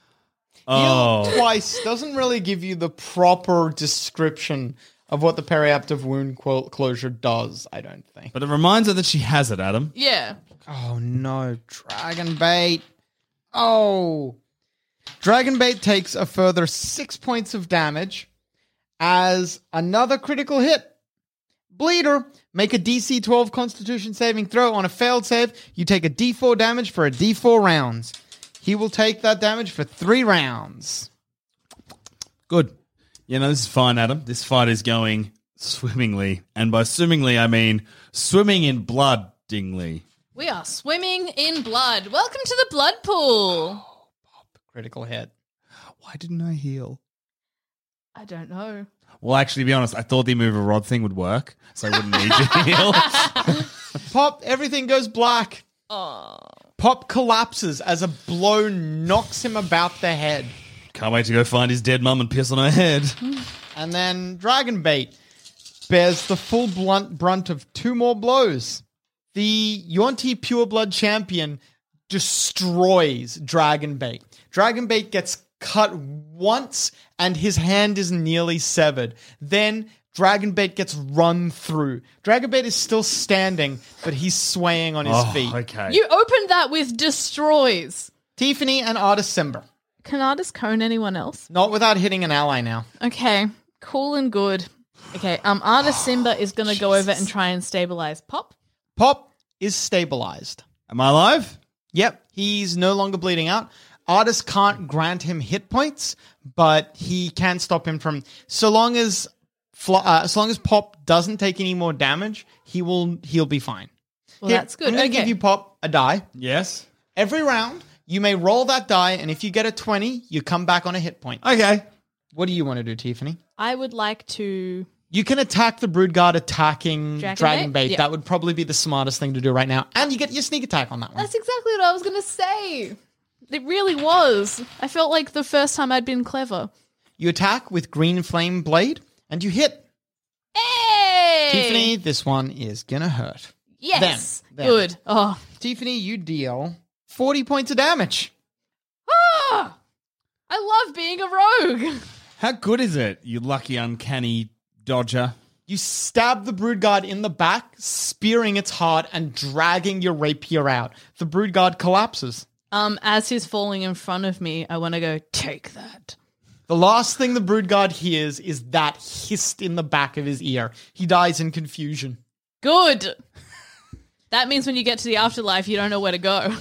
Oh. Heal twice doesn't really give you the proper description of what the periaptive wound clo- closure does, I don't think. But it reminds her that she has it, Adam. Yeah. Oh no, Dragon Bait. Oh. Dragon Bait takes a further six points of damage as another critical hit. Bleeder, make a D C twelve Constitution saving throw. On a failed save, you take a D four damage for a D four rounds. He will take that damage for three rounds. Good. You know, this is fine, Adam. This fight is going swimmingly. And by swimmingly, I mean swimming in blood-dingly. We are swimming in blood. Welcome to the blood pool. Critical hit. Why didn't I heal? I don't know. Well, actually, to be honest, I thought the immovable rod thing would work, so I wouldn't need to heal. Pop, everything goes black. Oh. Pop collapses as a blow knocks him about the head. Can't wait to go find his dead mum and piss on her head. And then Dragon Bait bears the full blunt brunt of two more blows. The Yuan-Ti Pureblood champion destroys Dragon Bait. Dragon Bait gets cut once and his hand is nearly severed. Then Dragon Bait gets run through. Dragon Bait is still standing, but he's swaying on his Oh, feet. okay. You opened that with destroys. Tiffany and Artis Simba. Can artist cone anyone else? Not without hitting an ally now. Okay, cool and good. Okay, um, artist Simba is going to go over and try and stabilize Pop. Pop is stabilized. Am I alive? Yep, he's no longer bleeding out. Artist can't grant him hit points, but he can stop him from... So long as Fl- uh, as long as Pop doesn't take any more damage, he will, he'll be fine. Well, Here, that's good. I'm going to Okay. give you, Pop, a die. Yes. Every round, you may roll that die, and if you get a twenty, you come back on a hit point. Okay. What do you want to do, Tiffany? I would like to... You can attack the Brood Guard attacking Dragon Dragon, Bait? Bait. Yeah. That would probably be the smartest thing to do right now. And you get your sneak attack on that one. That's exactly what I was going to say. It really was. I felt like the first time I'd been clever. You attack with Green Flame Blade, and you hit. Hey! Tiffany, this one is gonna hurt. Yes. Then, then. Good. Oh. Tiffany, you deal forty points of damage. Ah! I love being a rogue. How good is it, you lucky uncanny dodger? You stab the brood guard in the back, spearing its heart and dragging your rapier out. The brood guard collapses. Um, as he's falling in front of me, I want to go, take that. The last thing the brood guard hears is that hissed in the back of his ear. He dies in confusion. Good. That means when you get to the afterlife, you don't know where to go.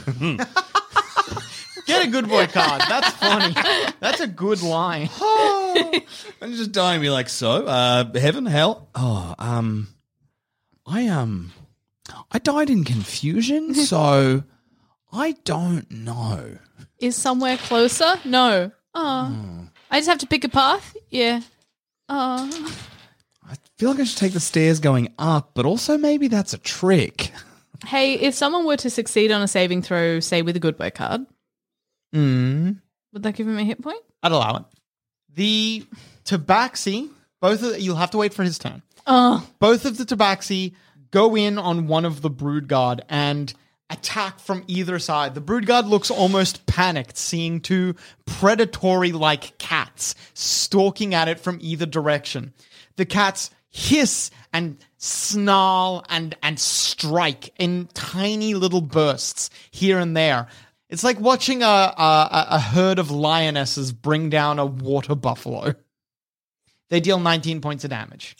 Get a good boy card. That's funny. That's a good line. I'm just dying to be like, so, uh, heaven, hell? Oh, um, I, um, I died in confusion, so I don't know. Is somewhere closer? No. Oh. Oh. I just have to pick a path? Yeah. Oh. I feel like I should take the stairs going up, but also maybe that's a trick. Hey, if someone were to succeed on a saving throw, say with a good boy card, Mm. would that give him a hit point? I'd allow it. The Tabaxi, both of you'll have to wait for his turn. Oh. Both of the Tabaxi go in on one of the brood guard and attack from either side. The brood guard looks almost panicked, seeing two predatory-like cats stalking at it from either direction. The cats hiss and snarl and and strike in tiny little bursts here and there. It's like watching a, a, a herd of lionesses bring down a water buffalo. They deal nineteen points of damage.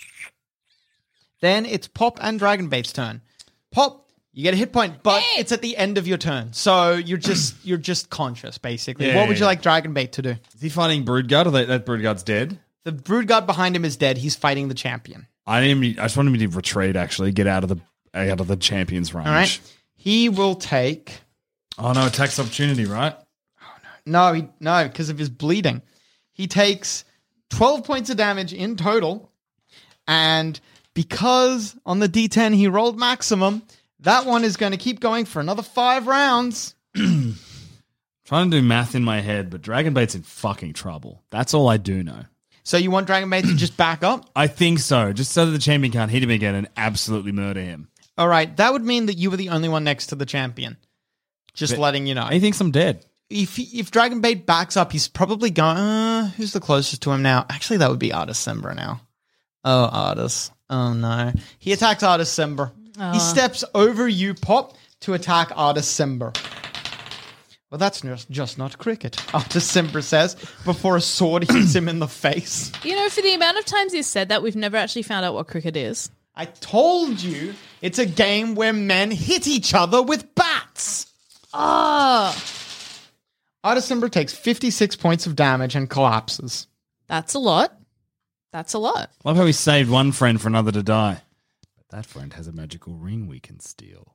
Then it's Pop and Dragonbait's turn. Pop, you get a hit point, but it's at the end of your turn, so you're just you're just conscious basically. Yeah, what would yeah, you yeah. like Dragonbait to do? Is he fighting Broodguard or that, that Broodguard's dead? The brood guard behind him is dead. He's fighting the champion. I need him, I just want him to retreat, actually, get out of the out of the champion's range. All right. He will take. Oh no, attacks opportunity, right? No, he, no, because of his bleeding. He takes twelve points of damage in total, and because on the D ten he rolled maximum, that one is going to keep going for another five rounds. Trying to do math in my head, but Dragonbait's in fucking trouble. That's all I do know. So you want Dragonbait to just back up? I think so, just so that the champion can't hit him again and absolutely murder him. All right, that would mean that you were the only one next to the champion. Just But letting you know. He thinks I'm dead. If he, if Dragonbait backs up, he's probably going, uh, who's the closest to him now? Actually, that would be Artis Sembra now. Oh, Artis. Oh, no. He attacks Artis Sembra. Oh. He steps over you, Pop, to attack Artis Sembra. Well, that's just, just not cricket, Artis Sembra says, before a sword hits him in the face. You know, for the amount of times he's said that, we've never actually found out what cricket is. I told you it's a game where men hit each other with bats. Oh. Artis Sembra takes fifty-six points of damage and collapses. That's a lot. That's a lot. Love how he saved one friend for another to die. But that friend has a magical ring we can steal.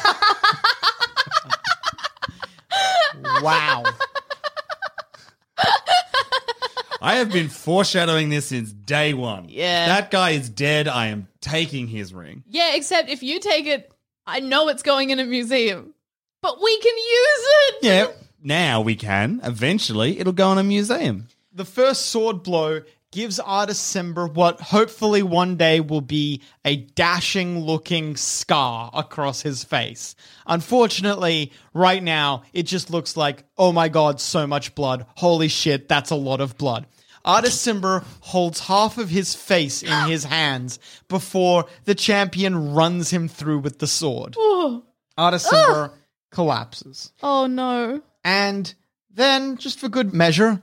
Wow. I have been foreshadowing this since day one. Yeah. That guy is dead. I am taking his ring. Yeah, except if you take it, I know it's going in a museum. But we can use it! Yeah, now we can. Eventually, it'll go in a museum. The first sword blow gives Artis Sembra what hopefully one day will be a dashing-looking scar across his face. Unfortunately, right now, it just looks like, oh my god, so much blood. Holy shit, that's a lot of blood. Artis Sembra holds half of his face in his hands before the champion runs him through with the sword. Oh. Artis Sembra collapses. Oh, no. And then, just for good measure,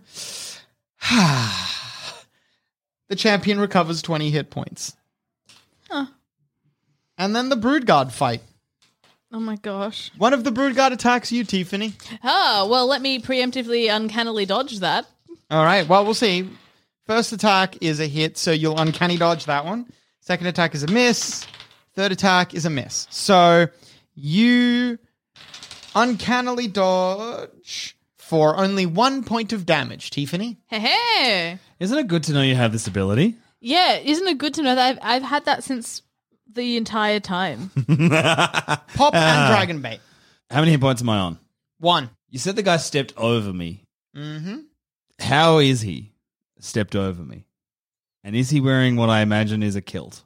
the champion recovers twenty hit points. Huh. And then the Broodguard fight. Oh, my gosh. One of the Broodguard attacks you, Tiffany. Ah, well, let me preemptively, uncannily dodge that. All right, well, we'll see. First attack is a hit, so you'll uncanny dodge that one. Second attack is a miss. Third attack is a miss. So you uncannily dodge for only one point of damage, Tiffany. Hey, hey. Isn't it good to know you have this ability? Yeah, isn't it good to know that I've, I've had that since the entire time? Pop and Dragonbait. How many hit points am I on? One. You said the guy stepped over me. Mm-hmm. How is he stepped over me? And is he wearing what I imagine is a kilt?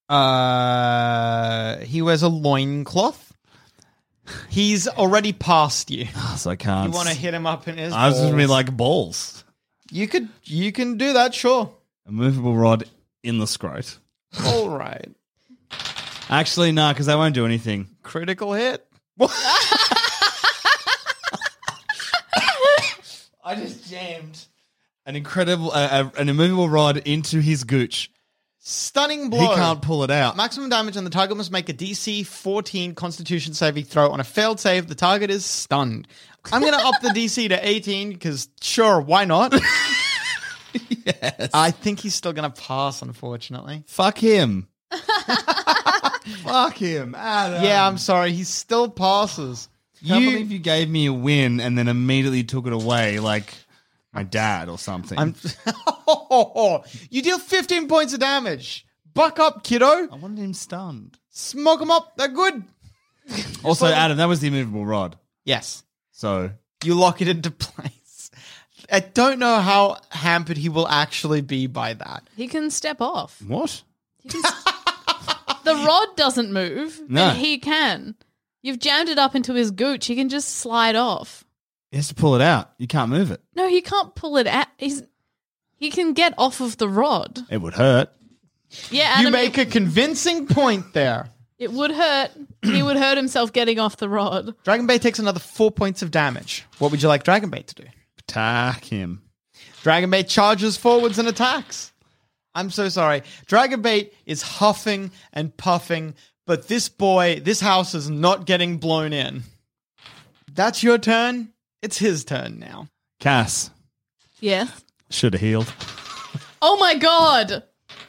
Uh, he wears a loincloth. He's already past you. So I can't. You want to hit him up in his I was balls. going to be like balls. You could, you can do that, sure. A movable rod in the scrot. All right. Actually, no, because they won't do anything. Critical hit. I just jammed an incredible, uh, an immovable rod into his gooch. Stunning blow. He can't pull it out. Maximum damage, and the target must make a D C fourteen Constitution saving throw. On a failed save, the target is stunned. I'm going to up the D C to eighteen because, sure, why not? Yes. I think he's still going to pass, unfortunately. Fuck him. Fuck him, Adam. Yeah, I'm sorry. He still passes. I can't You- believe you gave me a win and then immediately took it away like my dad or something. I'm. You deal fifteen points of damage. Buck up, kiddo. I wanted him stunned. Smoke them up. They're good. Also, Adam, that was the immovable rod. Yes. So You lock it into place. I don't know how hampered he will actually be by that. He can step off. what? The rod doesn't move, No. and he can. You've jammed it up into his gooch. He can just slide off. He has to pull it out. You can't move it. No, he can't pull it out. He's he can get off of the rod. It would hurt. Yeah, You Adam, make it, a convincing point there. it would hurt. He would hurt himself getting off the rod. Dragonbait takes another four points of damage. What would you like Dragonbait to do? Attack him. Dragonbait charges forwards and attacks. I'm so sorry. Dragonbait is huffing and puffing, but this boy, this house is not getting blown in. That's your turn. It's his turn now. Cass. Yes. Should have healed. Oh my god.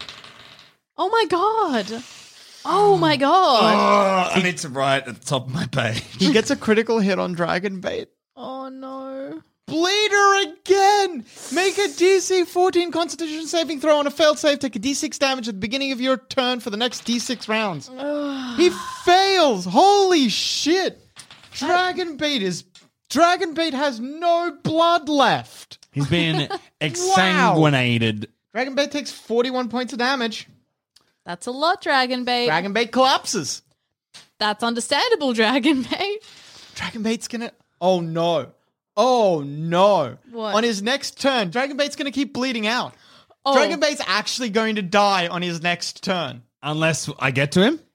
Oh my god. Oh my god. I need to write at the top of my page. He gets a critical hit on Dragonbait. Oh no. Bleeder again! Make a D C fourteen Constitution saving throw. On a failed save, take a D six damage at the beginning of your turn for the next D six rounds. He fails! Holy shit! Dragonbait is... Dragonbait has no blood left. He's been exsanguinated. Dragonbait takes forty-one points of damage. That's a lot, Dragonbait. Dragonbait collapses. That's understandable, Dragonbait. Dragonbait's gonna... Oh no. Oh no. What? On his next turn, Dragonbait's gonna keep bleeding out. Oh. Dragonbait's actually going to die on his next turn. Unless I get to him.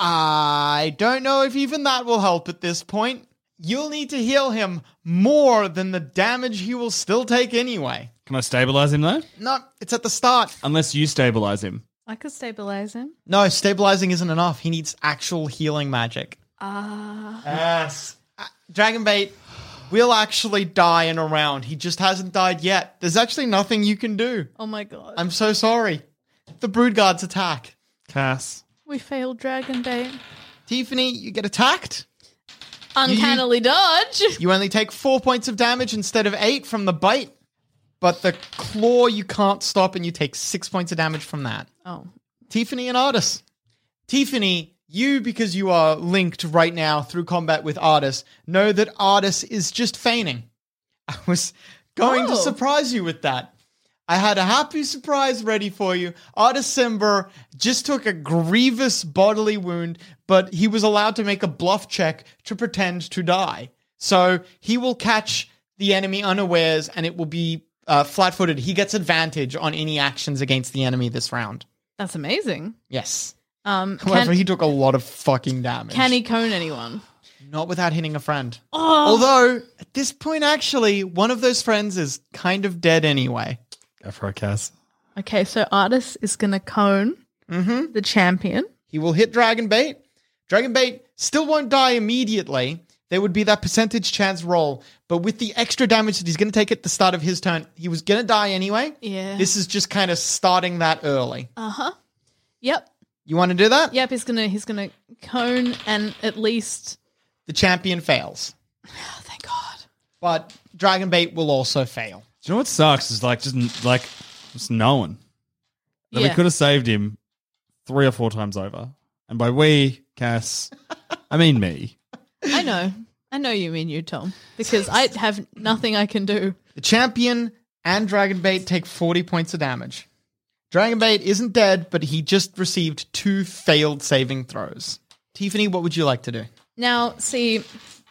I don't know if even that will help at this point. You'll need to heal him more than the damage he will still take anyway. Can I stabilize him though? No, it's at the start. Unless you stabilize him. I could stabilize him. No, stabilizing isn't enough. He needs actual healing magic. Ah. Yes. Uh, Dragonbait will actually die in a round. He just hasn't died yet. There's actually nothing you can do. Oh my god. I'm so sorry. The Broodguards attack. Cass. We failed Dragonbait. Tiffany, you get attacked. Uncannily dodge. You only take four points of damage instead of eight from the bite, but the claw you can't stop, and you take six points of damage from that. Oh. Tiffany and Artis. Tiffany, you, because you are linked right now through combat with Artis, know that Artis is just feigning. I was going to Oh. surprise you with that. I had a happy surprise ready for you. Artis Simber just took a grievous bodily wound, but he was allowed to make a bluff check to pretend to die. So he will catch the enemy unawares, and it will be uh, flat-footed. He gets advantage on any actions against the enemy this round. That's amazing. Yes. Um, However, can, he took a lot of fucking damage. can he cone anyone? Not without hitting a friend. Oh. Although, at this point, actually, one of those friends is kind of dead anyway. Go for a Cass. Okay, so Artis is going to cone Mm-hmm. the champion. He will hit Dragonbait. Dragonbait still won't die immediately. There would be that percentage chance roll. But with the extra damage that he's going to take at the start of his turn, he was going to die anyway. Yeah. This is just kind of starting that early. Uh-huh. Yep. You want to do that? Yep, he's going to he's going to cone and at least The champion fails. oh, thank God. But Dragonbait will also fail. Do you know what sucks? Is like just like just knowing that we Yeah. could have saved him three or four times over. And by we, Cass, I mean me. I know. I know you mean you, Tom, because I have nothing I can do. The champion and Dragonbait take forty points of damage. Dragonbait isn't dead, but he just received two failed saving throws. Tiffany, what would you like to do? Now, see,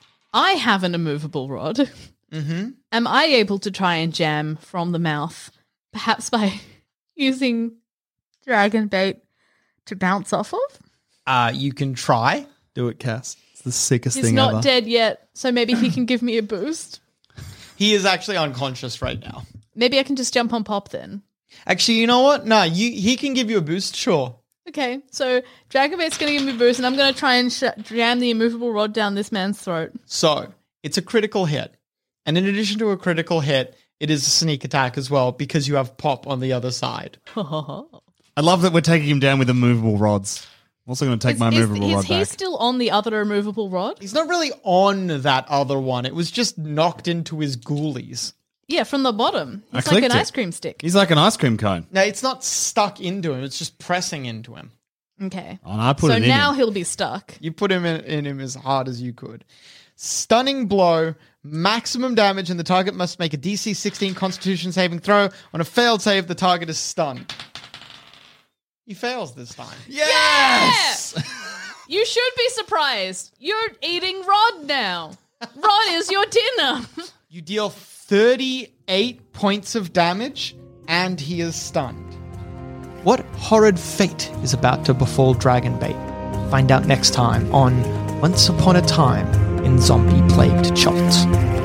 I have an immovable rod. Mm-hmm. Am I able to try and jam from the mouth, perhaps by using Dragonbait to bounce off of? Uh, you can try. Do it, Cass. It's the sickest He's thing not ever. dead yet, so maybe he can give me a boost. He is actually unconscious right now. Maybe I can just jump on Pop then. Actually, you know what? No, you he can give you a boost, sure. Okay, so Dragobait's going to give me a boost, and I'm going to try and sh- jam the immovable rod down this man's throat. So, it's a critical hit. And in addition to a critical hit, it is a sneak attack as well because you have Pop on the other side. I love that we're taking him down with immovable rods. I'm also going to take Is- my is- immovable is rod he back. still on the other immovable rod? He's not really on that other one. It was just knocked into his ghoulies. Yeah, from the bottom. I It's like an clicked it. ice cream stick. He's like an ice cream cone. No, it's not stuck into him. It's just pressing into him. Okay. Oh, and I put so it in now him. he'll be stuck. You put him in, in him as hard as you could. Stunning blow, maximum damage, and the target must make a D C sixteen Constitution saving throw. On a failed save, the target is stunned. He fails this time. Yes! You should be surprised. You're eating Rod now. Rod is your dinner. You deal thirty-eight points of damage, and he is stunned. What horrid fate is about to befall Dragonbait? Find out next time on Once Upon a Time in Zombie-Plagued Chult.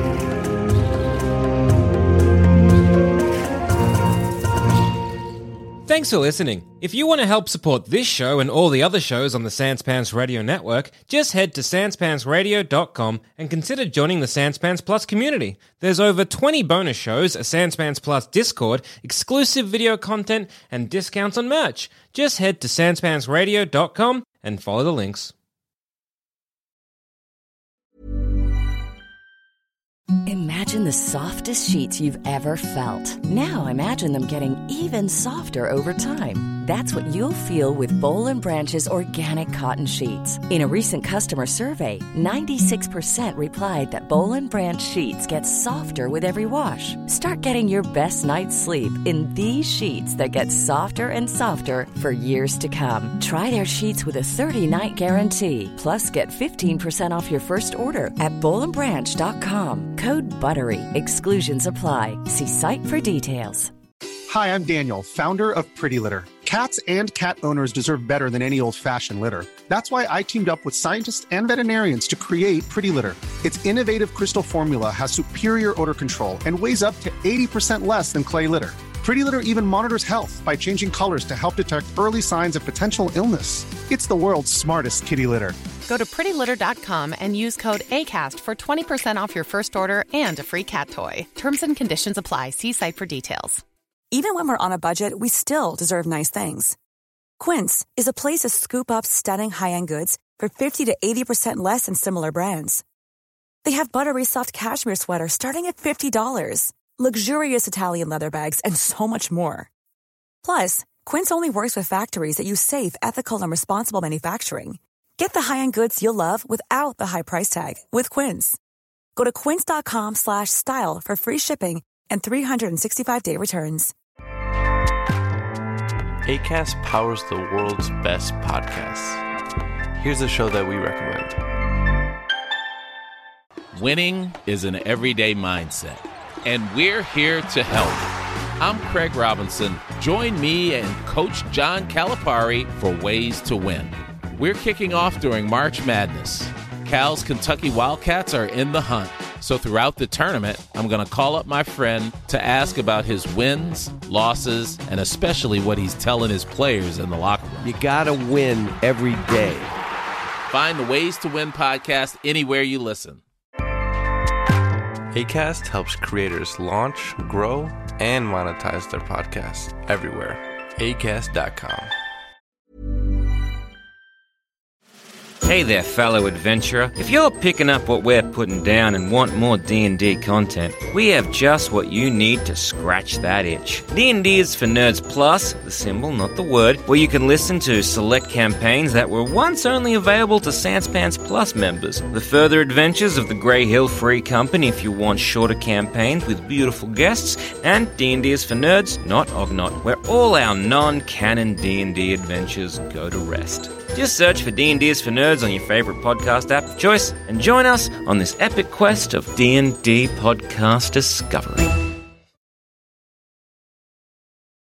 Thanks for listening. If you want to help support this show and all the other shows on the Sanspants Radio Network, just head to sanspantsradio dot com and consider joining the Sanspants Plus community. There's over twenty bonus shows, a Sanspants Plus Discord, exclusive video content, and discounts on merch. Just head to sanspantsradio dot com and follow the links. Imagine the softest sheets you've ever felt. Now imagine them getting even softer over time. That's what you'll feel with Boll and Branch's organic cotton sheets. In a recent customer survey, ninety-six percent replied that Boll and Branch sheets get softer with every wash. Start getting your best night's sleep in these sheets that get softer and softer for years to come. Try their sheets with a thirty-night guarantee. Plus, get fifteen percent off your first order at boll and branch dot com. Code BUTTERY. Exclusions apply. See site for details. Hi, I'm Daniel, founder of Pretty Litter. Cats and cat owners deserve better than any old-fashioned litter. That's why I teamed up with scientists and veterinarians to create Pretty Litter. Its innovative crystal formula has superior odor control and weighs up to eighty percent less than clay litter. Pretty Litter even monitors health by changing colors to help detect early signs of potential illness. It's the world's smartest kitty litter. Go to pretty litter dot com and use code ACAST for twenty percent off your first order and a free cat toy. Terms and conditions apply. See site for details. Even when we're on a budget, we still deserve nice things. Quince is a place to scoop up stunning high-end goods for fifty to eighty percent less than similar brands. They have buttery soft cashmere sweaters starting at fifty dollars, luxurious Italian leather bags, and so much more. Plus, Quince only works with factories that use safe, ethical, and responsible manufacturing. Get the high-end goods you'll love without the high price tag with Quince. Go to quince dot com slash style for free shipping and three sixty-five day returns. Acast powers the world's best podcasts. Here's a show that we recommend. Winning is an everyday mindset, and we're here to help. I'm Craig Robinson. Join me and Coach John Calipari for Ways to Win. We're kicking off during March Madness. Cal's Kentucky Wildcats are in the hunt. So throughout the tournament, I'm going to call up my friend to ask about his wins, losses, and especially what he's telling his players in the locker room. You got to win every day. Find the Ways to Win podcast anywhere you listen. Acast helps creators launch, grow, and monetize their podcasts everywhere. acast dot com. Hey there, fellow adventurer. If you're picking up what we're putting down and want more D and D content, we have just what you need to scratch that itch. D and D is for Nerds Plus, the symbol, not the word, where you can listen to select campaigns that were once only available to Sanspants Plus members. The further adventures of the Grey Hill Free Company if you want shorter campaigns with beautiful guests, and D and D is for Nerds, not Ognot, where all our non-canon D and D adventures go to rest. Just search for D and D is for Nerds on your favorite podcast app of choice and join us on this epic quest of D and D podcast discovery.